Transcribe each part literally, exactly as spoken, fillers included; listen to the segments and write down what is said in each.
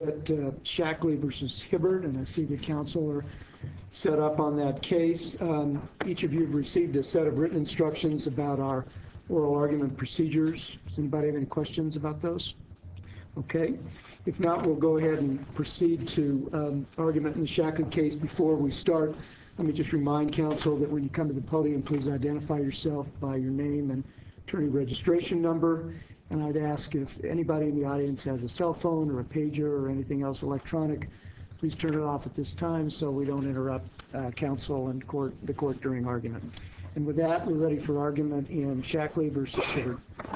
At uh, Shackley versus Hibbard, and I see the council are set up on that case. Um, each of you have received a set of written instructions about our oral argument procedures. Does anybody have any questions about those? Okay. If not, we'll go ahead and proceed to um, argument in the Shackley case. Before we start, let me just remind council that when you come to the podium, please identify yourself by your name and attorney registration number. And I'd ask if anybody in the audience has a cell phone or a pager or anything else electronic, please turn it off at this time so we don't interrupt uh, counsel and court, the court during argument. And with that, we're ready for argument in Shackley versus Hibbard.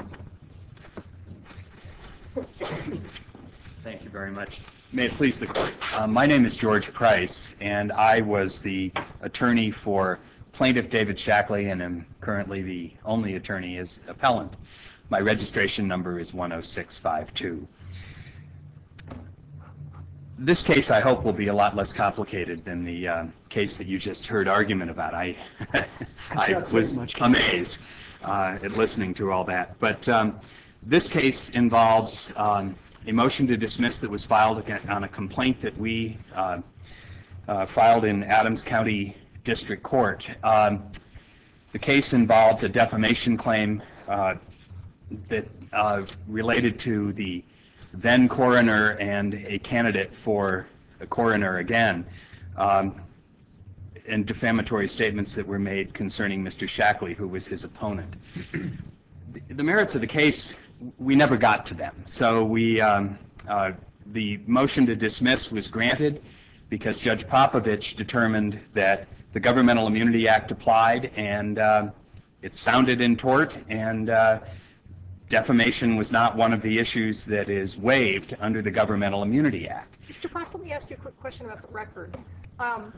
Thank you very much. May it please the court. Uh, my name is George Price, and I was the attorney for plaintiff David Shackley, and am currently the only attorney as appellant. My registration number is one oh six five two. This case, I hope, will be a lot less complicated than the uh, case that you just heard argument about. I, I was amazed uh, at listening to all that. But um, this case involves um, a motion to dismiss that was filed on a complaint that we uh, uh, filed in Adams County District Court. Um, the case involved a defamation claim uh, that uh, related to the then coroner and a candidate for a coroner again, um, and defamatory statements that were made concerning Mister Shackley, who was his opponent. The, the merits of the case, we never got to them. So we, um, uh, the motion to dismiss was granted because Judge Popovich determined that the Governmental Immunity Act applied, and uh, it sounded in tort, and uh, defamation was not one of the issues that is waived under the Governmental Immunity Act. Mister Price, let me ask you a quick question about the record. Um,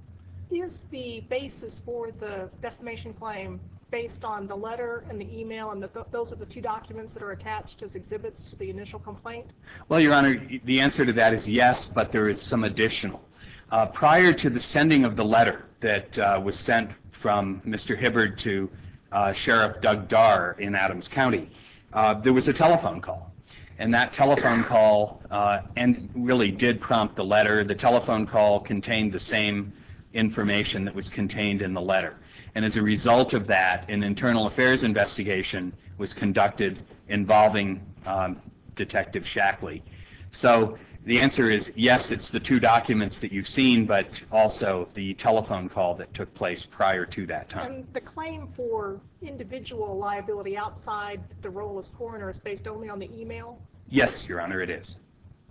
is the basis for the defamation claim based on the letter and the email, and the, th those are the two documents that are attached as exhibits to the initial complaint? Well, Your Honor, the answer to that is yes, but there is some additional. Uh, prior to the sending of the letter that uh, was sent from Mister Hibbard to uh, Sheriff Doug Darr in Adams County, Uh, there was a telephone call, and that telephone call uh, and really did prompt the letter. The telephone call contained the same information that was contained in the letter, and as a result of that, an internal affairs investigation was conducted involving um, Detective Shackley. So the answer is yes, it's the two documents that you've seen, but also the telephone call that took place prior to that time. And the claim for individual liability outside the role as coroner is based only on the email? Yes, Your Honor, it is.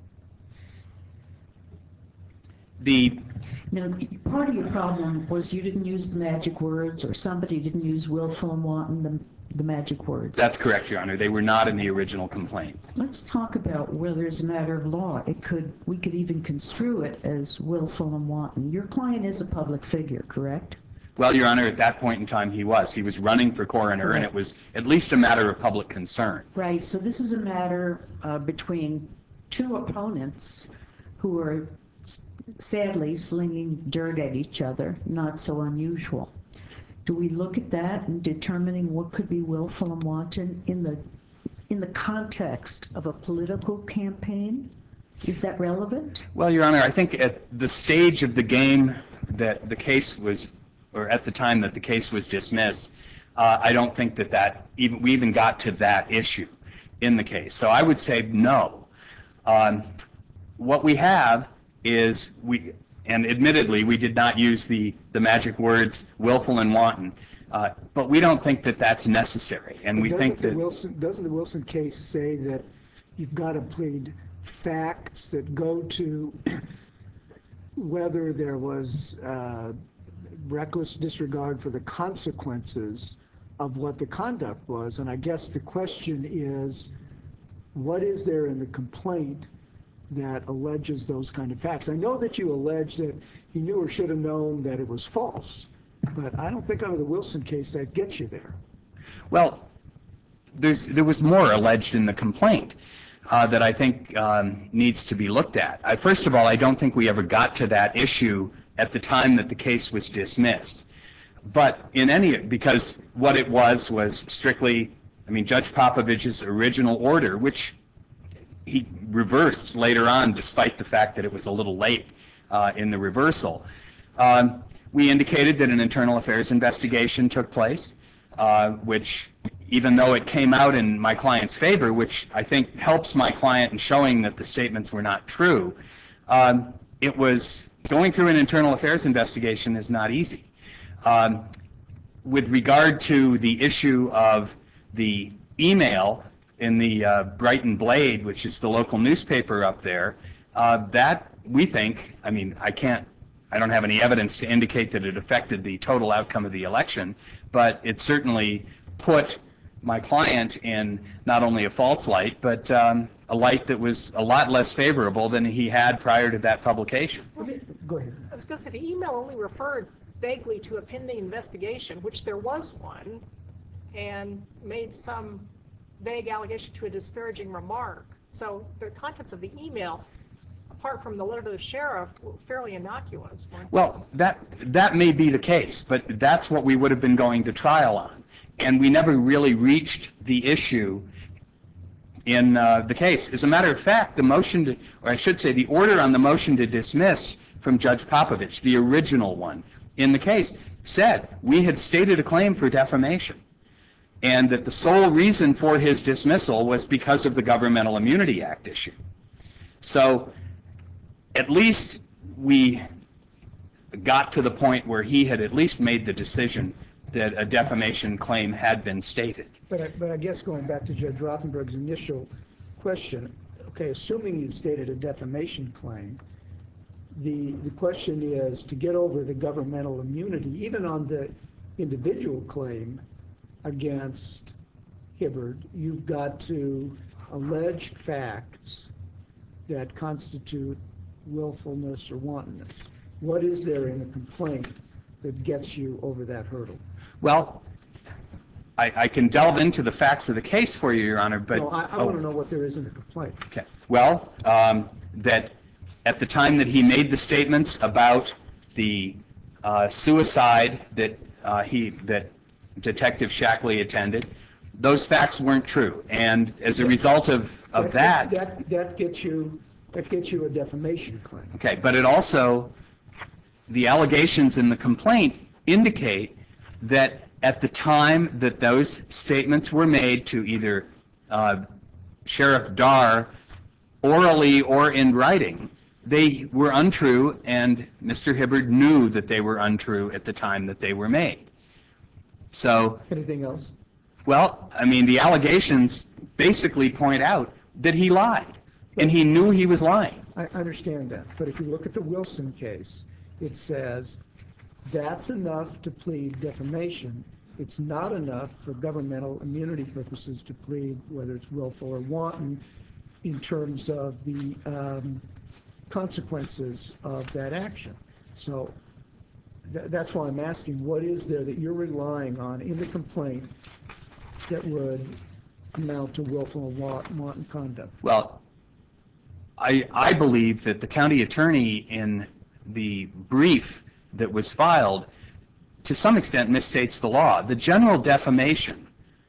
The Now, part of your problem was you didn't use the magic words, or somebody didn't use willful and wanton, the, the magic words. That's correct, Your Honor. They were not in the original complaint. Let's talk about whether it's a matter of law. It could, we could even construe it as willful and wanton. Your client is a public figure, correct? Well, Your Honor, at that point in time he was. He was running for coroner, correct. And it was at least a matter of public concern. Right, so this is a matter uh, between two opponents who are sadly slinging dirt at each other, not so unusual. Do we look at that in determining what could be willful and wanton in the in the context of a political campaign? Is that relevant? Well, Your Honor, I think at the stage of the game that the case was, or at the time that the case was dismissed, uh, I don't think that that even we even got to that issue in the case. So I would say no. Um, what we have is we, and admittedly we did not use the the magic words willful and wanton, uh, but we don't think that that's necessary, and but we think that Wilson, doesn't the Wilson case say that you've got to plead facts that go to whether there was uh, reckless disregard for the consequences of what the conduct was? And I guess the question is, what is there in the complaint that alleges those kind of facts? I know that you allege that he knew or should have known that it was false, but I don't think under the Wilson case that gets you there. Well, there's there was more alleged in the complaint uh, that I think um, needs to be looked at. I, first of all, I don't think we ever got to that issue at the time that the case was dismissed. But in any, because what it was was strictly, I mean, Judge Popovich's original order, which he reversed later on, despite the fact that it was a little late uh, in the reversal. Um, we indicated that an internal affairs investigation took place, uh, which, even though it came out in my client's favor, which I think helps my client in showing that the statements were not true, um, it was going through an internal affairs investigation is not easy. Um, with regard to the issue of the email in the uh, Brighton Blade, which is the local newspaper up there, uh, that we think, I mean, I can't, I don't have any evidence to indicate that it affected the total outcome of the election, but it certainly put my client in not only a false light, but um, a light that was a lot less favorable than he had prior to that publication. Go ahead. I was going to say, the email only referred vaguely to a pending investigation, which there was one, and made some vague allegation to a disparaging remark. So the contents of the email, apart from the letter to the sheriff, were fairly innocuous. Well, that that may be the case, but that's what we would have been going to trial on. And we never really reached the issue in uh, the case. As a matter of fact, the motion to, or I should say the order on the motion to dismiss from Judge Popovich, the original one in the case, said we had stated a claim for defamation, and that the sole reason for his dismissal was because of the Governmental Immunity Act issue. So at least we got to the point where he had at least made the decision that a defamation claim had been stated. But I, but I guess going back to Judge Rothenberg's initial question, okay, assuming you've stated a defamation claim, the, the question is, to get over the governmental immunity, even on the individual claim against Hibbard, you've got to allege facts that constitute willfulness or wantonness. What is there in a complaint that gets you over that hurdle? Well, I, I can delve into the facts of the case for you, Your Honor, but... No, I, I oh. want to know what there is in the complaint. Okay. Well, um, that at the time that he made the statements about the uh, suicide that uh, he that Detective Shackley attended, those facts weren't true, and as a result of, of that, that, that that gets you that gets you a defamation claim. Okay, but it also, the allegations in the complaint indicate that at the time that those statements were made to either uh, Sheriff Darr orally or in writing, they were untrue, and Mister Hibbard knew that they were untrue at the time that they were made. So, Anything else? well, I mean, the allegations basically point out that he lied, and he knew he was lying. I understand that, but if you look at the Wilson case, it says that's enough to plead defamation. It's not enough for governmental immunity purposes to plead whether it's willful or wanton in terms of the um, consequences of that action. So th that's why I'm asking, what is there that you're relying on in the complaint that would amount to willful or wanton conduct? Well, I, I believe that the county attorney in the brief that was filed to some extent misstates the law. The general defamation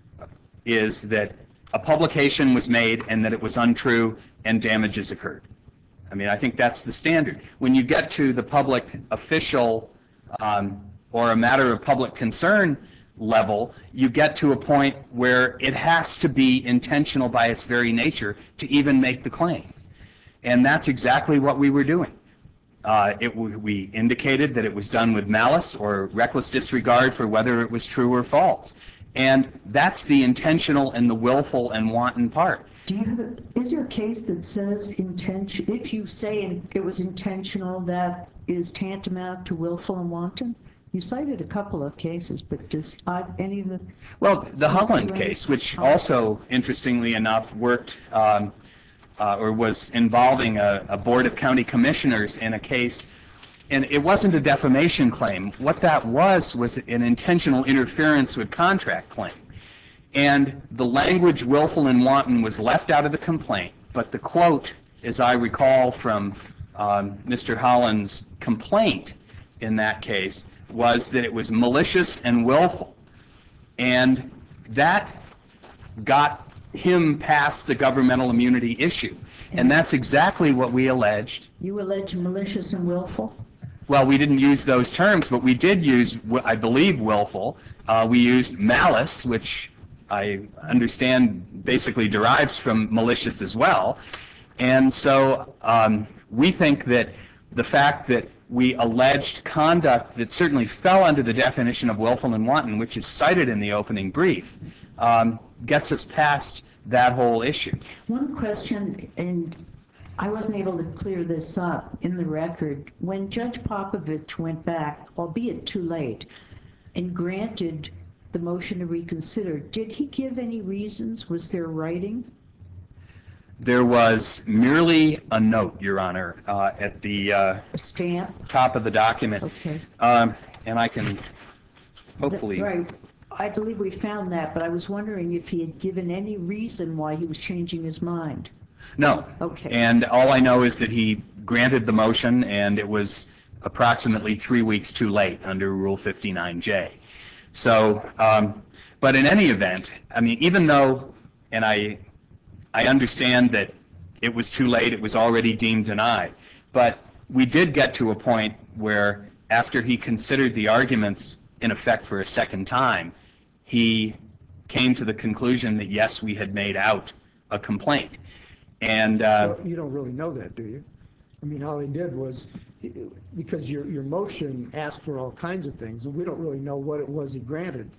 is that a publication was made and that it was untrue and damages occurred. I mean, I think that's the standard. When you get to the public official um, or a matter of public concern level, you get to a point where it has to be intentional by its very nature to even make the claim. And that's exactly what we were doing. Uh, it, we indicated that it was done with malice or reckless disregard for whether it was true or false. And that's the intentional and the willful and wanton part. Do you have a, is there a case that says intention, if you say it was intentional, that is tantamount to willful and wanton? You cited a couple of cases, but does uh, any of the... Well, the Holland case, which also, interestingly enough, worked um, uh, or was involving a, a board of county commissioners in a case, and it wasn't a defamation claim. What that was was an intentional interference with contract claim. And the language willful and wanton was left out of the complaint, but the quote, as I recall from um, Mister Holland's complaint in that case, was that it was malicious and willful. And that got him past the governmental immunity issue. And that's exactly what we alleged. You allege malicious and willful? Well, we didn't use those terms, but we did use, I believe, willful. Uh, we used malice, which I understand basically derives from malicious as well. And so um, we think that the fact that we alleged conduct that certainly fell under the definition of willful and wanton, which is cited in the opening brief, um, gets us past that whole issue. One question, and I wasn't able to clear this up in the record. When Judge Popovich went back, albeit too late, and granted the motion to reconsider, did he give any reasons? Was there writing? There was merely a note, Your Honor, uh, at the uh, A stamp? top of the document. Okay. Um, and I can hopefully... Right. I believe we found that, but I was wondering if he had given any reason why he was changing his mind. No. Okay. And all I know is that he granted the motion, and it was approximately three weeks too late under Rule fifty-nine J. So, um, but in any event, I mean, even though, and I, I understand that it was too late, it was already deemed denied, but we did get to a point where after he considered the arguments in effect for a second time, he came to the conclusion that yes, we had made out a complaint. And uh, Well, you don't really know that, do you? I mean, all he did was, because your, your motion asked for all kinds of things, and we don't really know what it was he granted,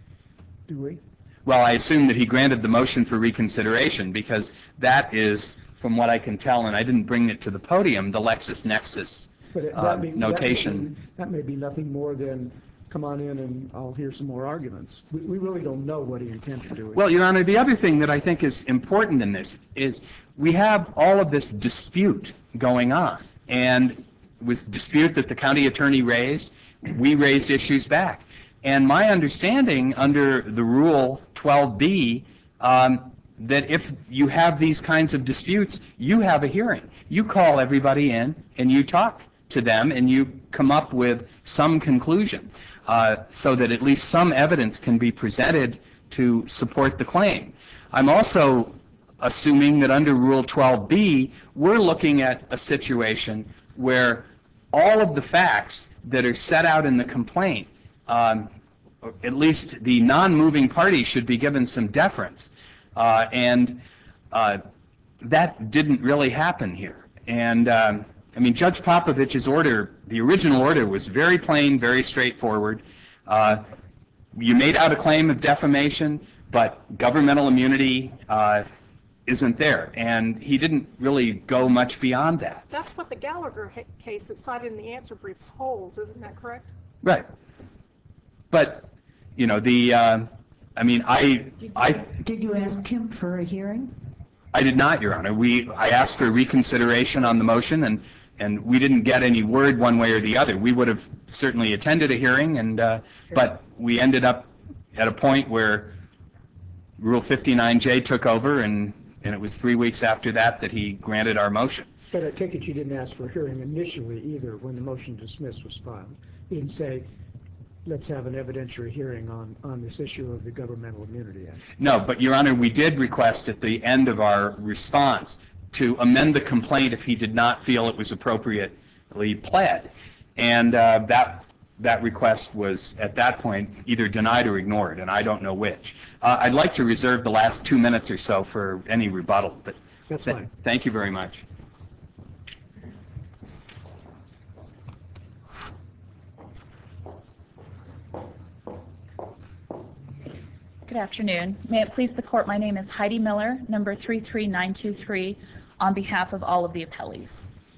do we? well, I assume that he granted the motion for reconsideration because that is, from what I can tell, and I didn't bring it to the podium, the LexisNexis But it- uh, that may- that may notation. be- That may be nothing more than, come on in and I'll hear some more arguments. We, we really don't know what he intended doing. Well, Your Honor, the other thing that I think is important in this is we have all of this dispute going on, and it was a dispute that the county attorney raised. We raised issues back. And my understanding under the Rule twelve B, um, that if you have these kinds of disputes, you have a hearing. You call everybody in and you talk to them and you come up with some conclusion uh, so that at least some evidence can be presented to support the claim. I'm also assuming that under Rule twelve B, we're looking at a situation where all of the facts that are set out in the complaint, um, or at least the non-moving party should be given some deference. Uh, and uh, that didn't really happen here. And um, I mean, Judge Popovich's order, the original order was very plain, very straightforward. Uh, you made out a claim of defamation, but governmental immunity uh, isn't there. And he didn't really go much beyond that. That's what the Gallagher ha- case that's cited in the answer briefs holds, isn't that correct? Right. But, you know, the, uh, I mean, I, I, Did you ask him for a hearing? I did not, Your Honor. We, I asked for reconsideration on the motion, and, and we didn't get any word one way or the other. We would have certainly attended a hearing, and, uh, but we ended up at a point where Rule fifty-nine J took over, and, and it was three weeks after that that he granted our motion. But I take it you didn't ask for a hearing initially either when the motion to dismiss was filed. You didn't say, let's have an evidentiary hearing on, on this issue of the Governmental Immunity Act. No, but Your Honor, we did request at the end of our response to amend the complaint if he did not feel it was appropriately pled. And uh, that, that request was, at that point, either denied or ignored, and I don't know which. Uh, I'd like to reserve the last two minutes or so for any rebuttal, but That's th- fine. Thank you very much. Good afternoon. May it please the court, my name is Heidi Miller, number three three nine two three, on behalf of all of the appellees.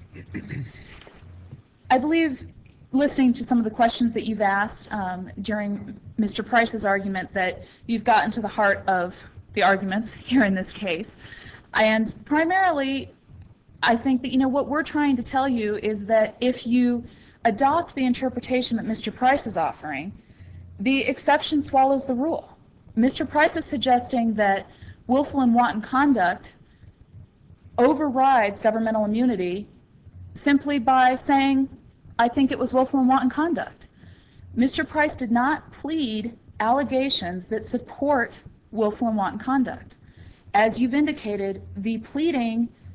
I believe, listening to some of the questions that you've asked um, during Mister Price's argument, that you've gotten to the heart of the arguments here in this case. And primarily, I think that, you know, what we're trying to tell you is that if you adopt the interpretation that Mister Price is offering, the exception swallows the rule. Mister Price is suggesting that willful and wanton conduct overrides governmental immunity simply by saying, I think it was willful and wanton conduct. Mister Price did not plead allegations that support willful and wanton conduct. As you've indicated, the pleading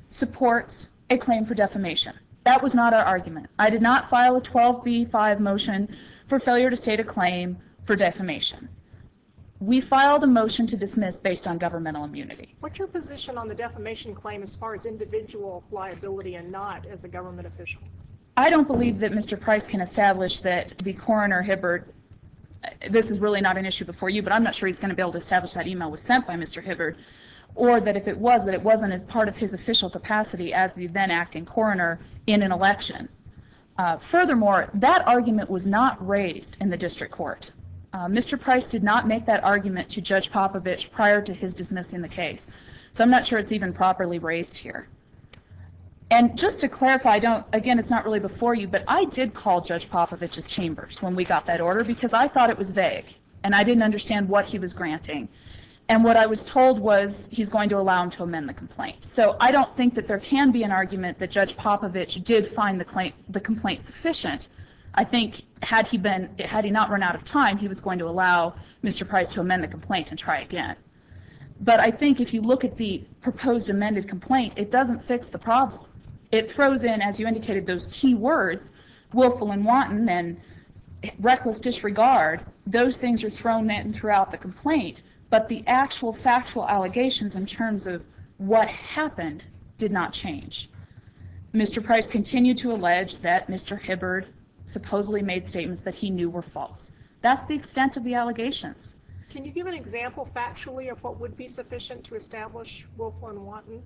supports a claim for defamation. That was not our argument. I did not file a twelve B five motion for failure to state a claim for defamation. We filed a motion to dismiss based on governmental immunity. What's your position on the defamation claim as far as individual liability and not as a government official? I don't believe that Mister Price can establish that the coroner Hibbard, this is really not an issue before you, but I'm not sure he's going to be able to establish that email was sent by Mister Hibbard, or that if it was, that it wasn't as part of his official capacity as the then acting coroner in an election. Uh, furthermore, that argument was not raised in the district court. Uh, Mister Price did not make that argument to Judge Popovich prior to his dismissing the case. So I'm not sure it's even properly raised here. And just to clarify, I don't, again, it's not really before you, but I did call Judge Popovich's chambers when we got that order because I thought it was vague and I didn't understand what he was granting. And what I was told was he's going to allow him to amend the complaint. So I don't think that there can be an argument that Judge Popovich did find the, claim, the complaint sufficient. I think had he been, had he not run out of time, he was going to allow Mister Price to amend the complaint and try again. But I think if you look at the proposed amended complaint, it doesn't fix the problem. It throws in, as you indicated, those key words, willful and wanton and reckless disregard. Those things are thrown in throughout the complaint, but the actual factual allegations in terms of what happened did not change. Mister Price continued to allege that Mister Hibbard supposedly made statements that he knew were false. That's the extent of the allegations. Can you give an example factually of what would be sufficient to establish willful and wanton?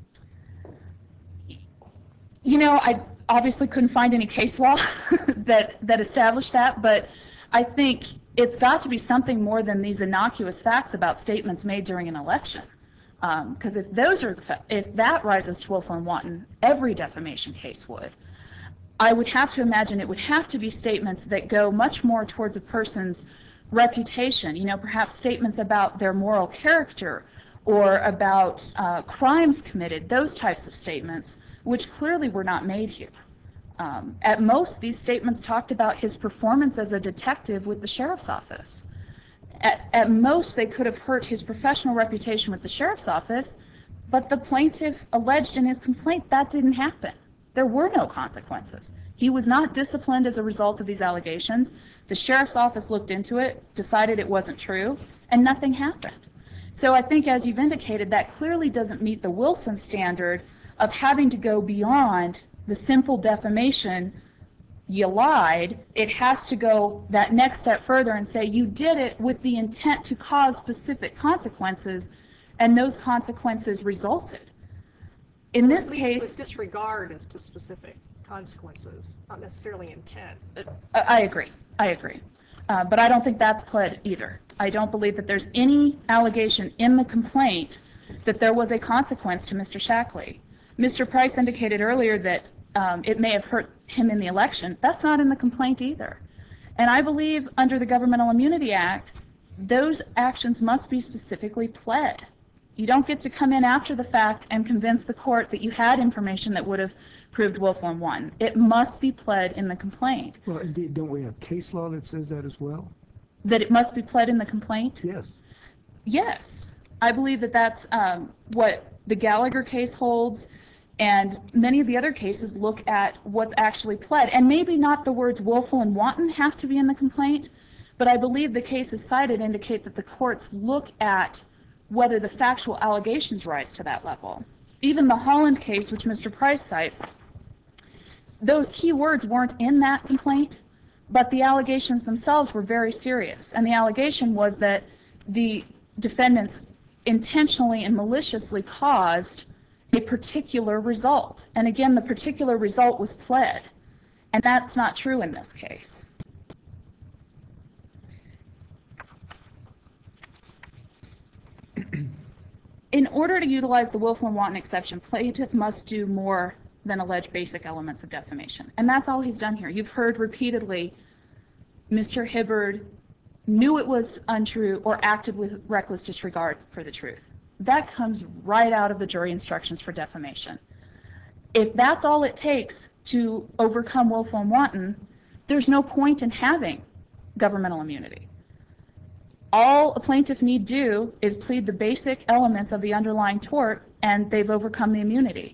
You know, I obviously couldn't find any case law that, that established that, but I think it's got to be something more than these innocuous facts about statements made during an election. Because um, if those are, the if that rises to willful and wanton, every defamation case would. I would have to imagine it would have to be statements that go much more towards a person's reputation, you know, perhaps statements about their moral character or about uh, crimes committed, those types of statements, which clearly were not made here. Um, at most, these statements talked about his performance as a detective with the sheriff's office. At, at most, they could have hurt his professional reputation with the sheriff's office, but the plaintiff alleged in his complaint that didn't happen. There were no consequences. He was not disciplined as a result of these allegations. The sheriff's office looked into it, decided it wasn't true, and nothing happened. So I think, as you've indicated, that clearly doesn't meet the Wilson standard of having to go beyond the simple defamation, you lied. It has to go that next step further and say you did it with the intent to cause specific consequences, and those consequences resulted. In this At least case, with disregard as to specific consequences, not necessarily intent. I I agree. I agree. Uh, but I don't think that's pled either. I don't believe that there's any allegation in the complaint that there was a consequence to Mister Shackley. Mister Price indicated earlier that um, it may have hurt him in the election. That's not in the complaint either. And I believe under the Governmental Immunity Act, those actions must be specifically pled. You don't get to come in after the fact and convince the court that you had information that would have proved willful and wanton. It must be pled in the complaint. Well, indeed, don't we have case law that says that as well? That it must be pled in the complaint? Yes. Yes. I believe that that's um, what the Gallagher case holds, and many of the other cases look at what's actually pled. And maybe not the words willful and wanton have to be in the complaint, but I believe the cases cited indicate that the courts look at whether the factual allegations rise to that level. Even the Holland case, which Mister Price cites, those key words weren't in that complaint, but the allegations themselves were very serious. And the allegation was that the defendants intentionally and maliciously caused a particular result. And again, the particular result was pled. And that's not true in this case. In order to utilize the willful and wanton exception, plaintiff must do more than allege basic elements of defamation. And that's all he's done here. You've heard repeatedly Mister Hibbard knew it was untrue or acted with reckless disregard for the truth. That comes right out of the jury instructions for defamation. If that's all it takes to overcome willful and wanton, there's no point in having governmental immunity. All a plaintiff need do is plead the basic elements of the underlying tort, and they've overcome the immunity.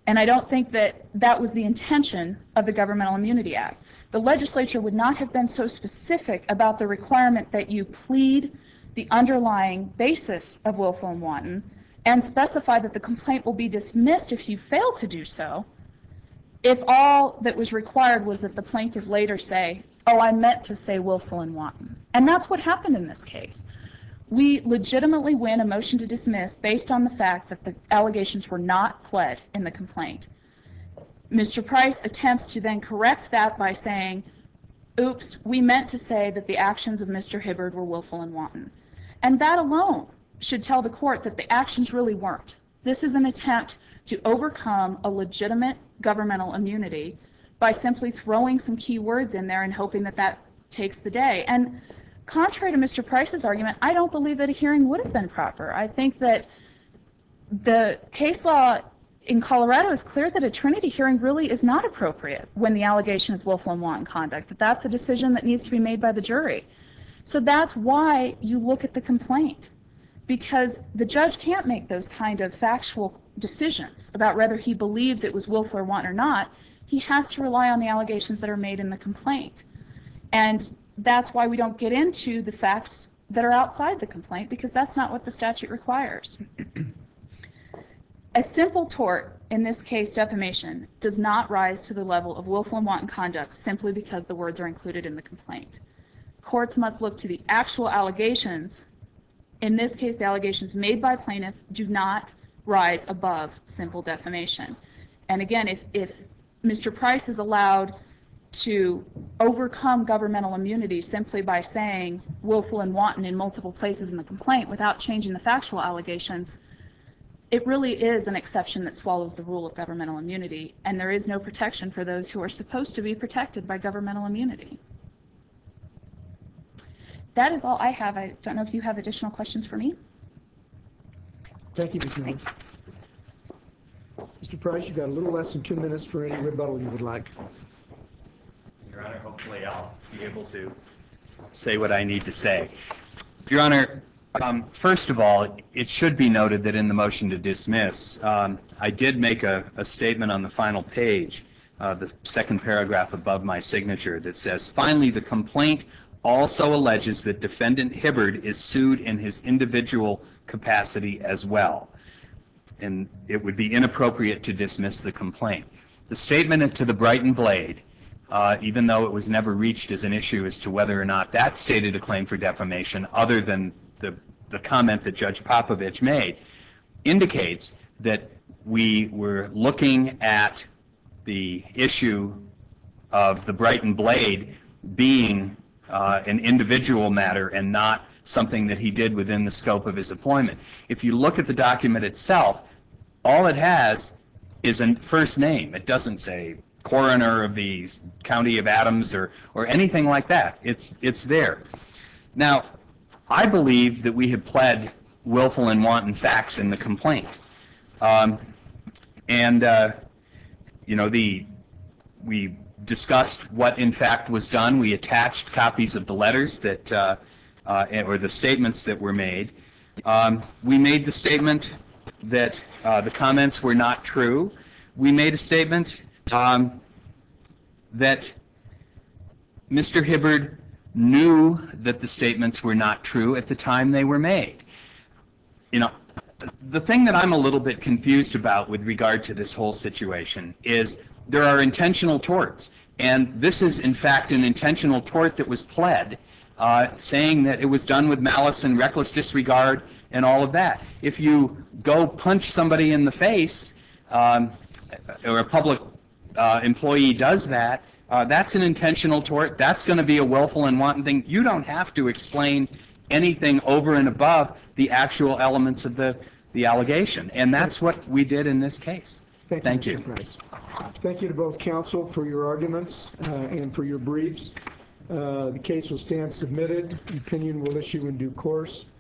And I don't think that that was the intention of the Governmental Immunity Act. The legislature would not have been so specific about the requirement that you plead the underlying basis of willful and wanton and specify that the complaint will be dismissed if you fail to do so, if all that was required was that the plaintiff later say, oh, I meant to say willful and wanton. And that's what happened in this case. We legitimately win a motion to dismiss based on the fact that the allegations were not pled in the complaint. Mister Price attempts to then correct that by saying, oops, we meant to say that the actions of Mister Hibbard were willful and wanton. And that alone should tell the court that the actions really weren't. This is an attempt to overcome a legitimate governmental immunity by simply throwing some key words in there and hoping that that takes the day. And contrary to Mister Price's argument, I don't believe that a hearing would have been proper. I think that the case law in Colorado is clear that a Trinity hearing really is not appropriate when the allegation is willful and wanton conduct, that that's a decision that needs to be made by the jury. So that's why you look at the complaint, because the judge can't make those kind of factual decisions about whether he believes it was willful or wanton or not. He has to rely on the allegations that are made in the complaint. And that's why we don't get into the facts that are outside the complaint, because that's not what the statute requires. A simple tort, in this case defamation, does not rise to the level of willful and wanton conduct simply because the words are included in the complaint. Courts must look to the actual allegations. In this case, the allegations made by plaintiff do not rise above simple defamation. And again, if, if Mister Price is allowed to overcome governmental immunity simply by saying willful and wanton in multiple places in the complaint without changing the factual allegations, it really is an exception that swallows the rule of governmental immunity, and there is no protection for those who are supposed to be protected by governmental immunity. That is all I have. I don't know if you have additional questions for me. Thank you, Miz Miller. Mister Price, you've got a little less than two minutes for any rebuttal you would like. Your Honor, hopefully I'll be able to say what I need to say. Your Honor, um, first of all, it should be noted that in the motion to dismiss, um, I did make a, a statement on the final page, uh, the second paragraph above my signature, that says, finally, the complaint also alleges that Defendant Hibbard is sued in his individual capacity as well, and it would be inappropriate to dismiss the complaint. The statement to the Brighton Blade, uh, even though it was never reached as an issue as to whether or not that stated a claim for defamation, other than the, the comment that Judge Popovich made, indicates that we were looking at the issue of the Brighton Blade being uh, an individual matter and not something that he did within the scope of his employment. If you look at the document itself, all it has is a first name. It doesn't say coroner of the County of Adams or, or anything like that. It's, it's there. Now, I believe that we have pled willful and wanton facts in the complaint. Um, and, uh, you know, the, we discussed what in fact was done. We attached copies of the letters that, uh, uh, or the statements that were made. Um, we made the statement that uh, the comments were not true. We made a statement um, that Mister Hibbard knew that the statements were not true at the time they were made. You know, the thing that I'm a little bit confused about with regard to this whole situation is there are intentional torts, and this is in fact an intentional tort that was pled, uh, saying that it was done with malice and reckless disregard and all of that. If you go punch somebody in the face, um, or a public uh, employee does that, uh, that's an intentional tort. That's going to be a willful and wanton thing. You don't have to explain anything over and above the actual elements of the, the allegation, and that's what we did in this case. Thank you, Thank you. Mister Price. Thank you to both counsel for your arguments uh, and for your briefs. Uh, the case will stand submitted. Opinion will issue in due course.